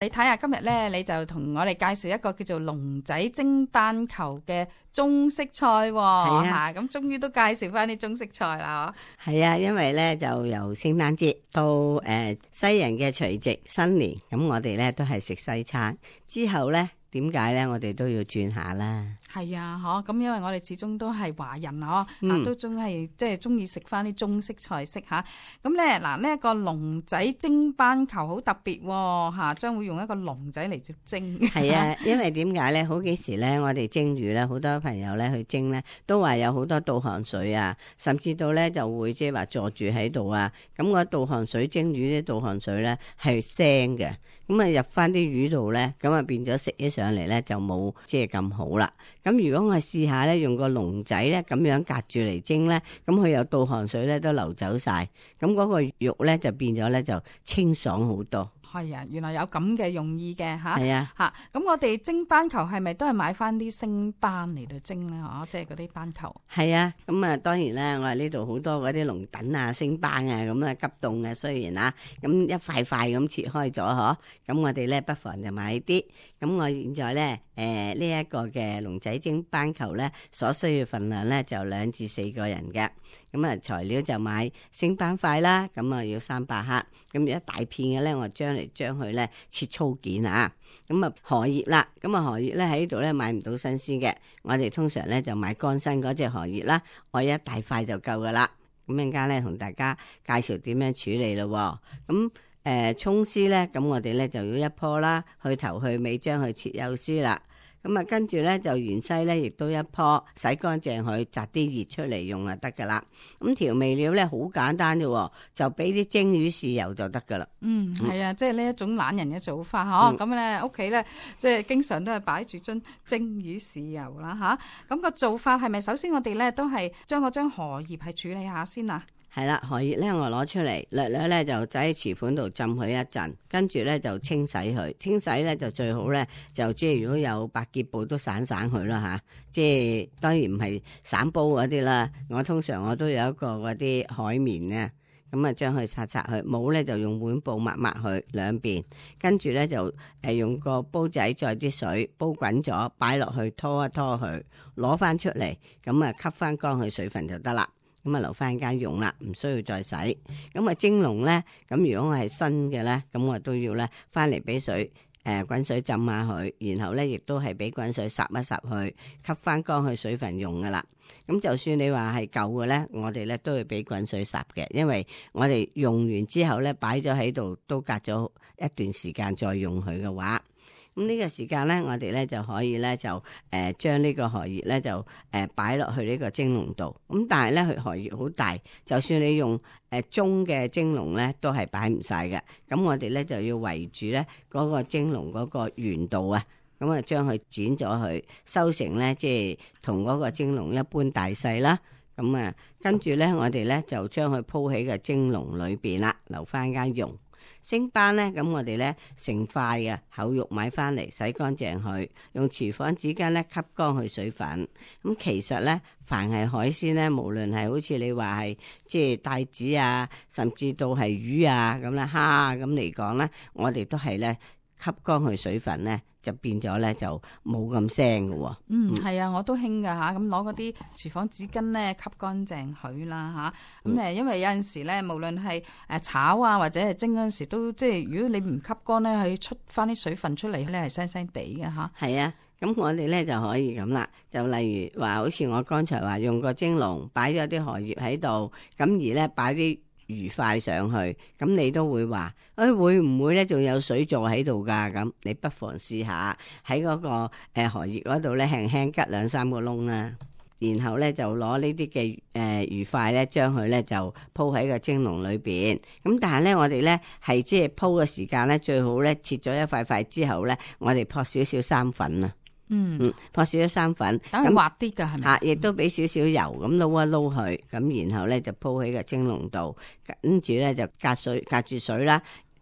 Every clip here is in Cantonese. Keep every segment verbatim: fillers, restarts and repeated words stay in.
你睇下今日咧，你就同我哋介紹一個叫做龍仔蒸斑球嘅中式菜喎。係啊，咁終於都介紹翻啲中式菜啦。 係啊，因為咧就由聖誕節到誒、呃、西人嘅除夕新年，咁我哋咧都係食西餐。之後咧，點解咧我哋都要轉下啦？ 係啊，嗬，咁因為我哋始終都係華人嗬，嗯、啊都中係即係中意食翻啲中式菜式吓。咁咧嗱，呢一個龍仔蒸斑球好特別吓，將會用一個龍仔嚟做蒸。係啊，因為點解咧？好幾時咧，我哋蒸魚咧，好多朋友咧去蒸咧，都話有好多倒汗水啊，甚至到咧就會即係話坐住喺度啊。咁個倒汗水蒸魚啲倒汗水咧係腥嘅，咁啊入翻啲魚度咧，咁啊變咗食起上嚟咧就冇即係咁好啦。咁如果我試下咧，用個籠仔咧咁樣隔住嚟蒸咧，咁佢有倒汗水咧都流走晒，咁嗰個肉咧就變咗咧就清爽好多。 係啊，原來有咁嘅用意嘅吓。 係啊， 吓咁我哋蒸斑球係咪都係買翻啲星斑嚟到蒸咧？嗬，即係嗰啲斑球。係啊，咁啊當然啦，我哋呢度好多嗰啲龍躉啊、星斑啊，咁啊急凍嘅，雖然啊，咁一塊塊咁切開咗嗬，咁我哋咧不妨就買啲。咁我現在咧，誒呢一個嘅龍仔蒸斑球咧，所需要份量咧就兩至四個人嘅。咁啊材料就買星斑塊啦，咁啊要三百克。咁一大片嘅咧，我將嚟將佢咧切粗件啊。咁啊荷葉啦，咁啊荷葉咧喺呢度咧買唔到新鮮嘅，我哋通常咧就買乾身嗰隻荷葉啦，我一大塊就夠噶啦。咁陣間咧同大家介紹點樣處理咯。咁誒蔥絲咧，咁我哋咧就要一棵啦，去頭去尾將佢切幼絲啦。咁啊，跟住咧就芫茜咧，亦都一棵，洗乾淨佢，摘啲葉出嚟用就得噶啦。咁調味料咧好簡單啫，就俾啲蒸魚豉油就得噶啦。 嗯，係啊，即係呢一種懶人嘅做法嗬。咁咧屋企咧，即係經常都係擺住樽蒸魚豉油啦吓。咁、那個做法係咪首先我哋咧都係將嗰張荷葉係處理下先啊？ 係啦，荷葉咧我攞出嚟，略略咧就仔喺瓷盤度浸佢一陣，跟住咧就清洗佢。清洗咧就最好咧就即係如果有百潔布都散散佢啦吓，即係當然唔係散煲嗰啲啦。我通常我都有一個嗰啲海綿咧，咁啊將佢擦擦佢，冇咧就用碗布抹抹佢兩邊，跟住咧就誒用個煲仔再啲水煲滾咗，擺落去拖一拖佢，攞翻出嚟，咁啊吸翻乾佢水分就得啦。咁啊留翻間用啦，唔需要再洗。咁啊蒸籠咧，咁如果我係新嘅咧，咁我都要咧翻嚟俾水誒滾水浸下佢，然後咧亦都係俾滾水霎一霎去，吸翻乾去水分用噶啦。咁就算你話係舊嘅咧，我哋咧都會俾滾水霎嘅，因為我哋用完之後咧擺咗喺度，都隔咗一段時間再用佢嘅話。咁呢個時間咧，我哋咧就可以咧就誒將呢個荷葉咧就誒擺落去呢個蒸籠度。咁但係咧佢荷葉好大，就算你用誒中嘅蒸籠咧都係擺唔晒嘅。咁我哋咧就要圍住咧嗰個蒸籠嗰個圓度啊，咁啊將佢剪咗佢，收成咧即係同嗰個蒸籠一般大細啦。咁啊跟住咧我哋咧就將佢鋪喺個蒸籠裏邊啦，留翻間用。星斑咧，咁我哋咧成塊嘅厚肉買翻嚟，洗乾淨佢，用廚房紙巾咧吸乾佢水分。咁其實咧，凡係海鮮咧，無論係好似你話係即係帶子啊，甚至到係魚啊咁啦，蝦啊咁嚟講咧，我哋都係咧吸乾佢水分咧，就變咗咧就冇咁腥嘅。 嗯，係啊，我都興噶吓，咁攞嗰啲廚房紙巾咧吸乾淨佢啦吓。咁誒、嗯，因為有陣時咧，無論係誒炒啊或者係蒸嗰陣時，都即係如果你唔吸乾咧，佢出翻啲水分出嚟咧係腥腥地嘅吓。 係啊，咁我哋咧就可以咁啦，就例如話好似我剛才話用個蒸籠擺咗啲荷葉喺度，咁而咧擺啲魚塊上去，咁你都會話，誒、哎、會唔會咧仲有水座喺度噶？咁你不妨試下喺嗰個誒荷葉嗰度咧輕輕吉兩三個窿啦，然後咧就攞呢啲嘅誒魚塊咧將佢咧就鋪喺個蒸籠裏邊。咁但係咧我哋咧係即係鋪嘅時間咧最好咧切咗一塊塊之後咧，我哋撲少少生粉啊。嗯嗯，撲少咗生粉， 等佢滑啲噶係咪？ 吓，亦都俾少少油咁撈一撈佢，咁然後咧就鋪喺個蒸籠度，跟住咧就隔水隔住水啦，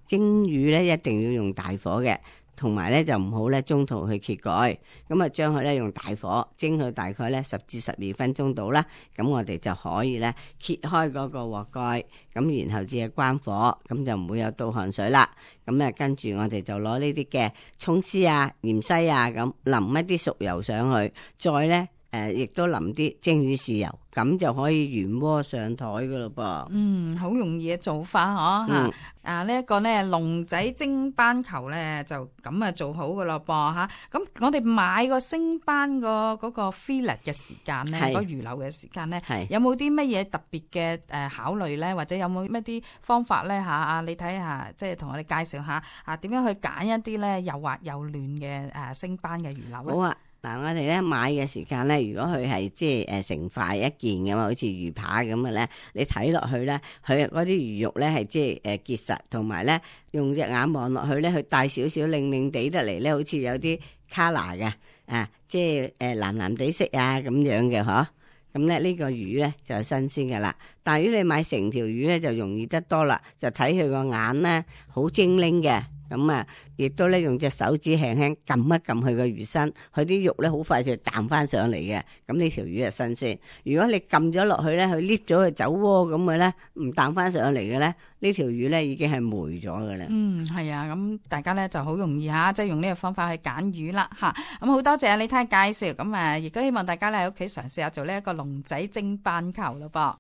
蒸魚咧一定要用大火嘅。同埋咧就唔好咧中途去揭蓋，咁啊將佢咧用大火蒸佢大概咧十至十二分鐘到啦，咁我哋就可以咧揭開嗰個鑊蓋，咁然後至係關火，咁就唔會有倒汗水啦。咁啊跟住我哋就攞呢啲嘅葱絲啊、芫茜啊咁淋一啲熟油上去，再咧誒亦都淋啲蒸魚豉油，咁就可以原鍋上台噶咯噃。 嗯，好容易嘅做法嗬吓。 嗯啊，呢一個咧龍仔蒸斑球咧就咁啊做好噶咯噃吓。咁我哋買個星斑個嗰個 fillet 嘅時間咧， 係嗰魚柳嘅時間咧， 係有冇啲乜嘢特別嘅誒考慮咧？或者有冇乜啲方法咧吓？啊，你睇下，即係同我哋介紹下啊，點樣去揀一啲咧又滑又嫩嘅誒星斑嘅魚柳咧？ 好啊。嗱，我哋咧買嘅時間咧，如果佢係即係誒成塊一件嘅嘛，好似魚扒咁嘅咧，你睇落去咧，佢嗰啲魚肉咧係即係誒結實，同埋咧用隻眼望落去咧，佢帶少少靚靚地得嚟咧，好似有啲 colour 嘅啊，即係誒藍藍地色啊咁樣嘅嗬。咁咧呢個魚咧就係新鮮嘅啦。但係如果你買成條魚咧，就容易得多啦，就睇佢個眼咧好精靈嘅。咁啊，亦都咧用隻手指輕輕撳一撳佢個魚身，佢啲肉咧好快就彈翻上嚟嘅。咁呢條魚係新鮮。如果你撳咗落去咧，佢搣咗個酒窩咁嘅咧，唔彈翻上嚟嘅咧，呢條魚咧已經係霉咗嘅啦。 嗯，係啊，咁大家咧就好容易吓，即係用呢個方法去揀魚啦吓。咁好多謝你睇介紹，咁啊，亦都希望大家咧喺屋企嘗試下做呢一個龍仔蒸斑球咯噃。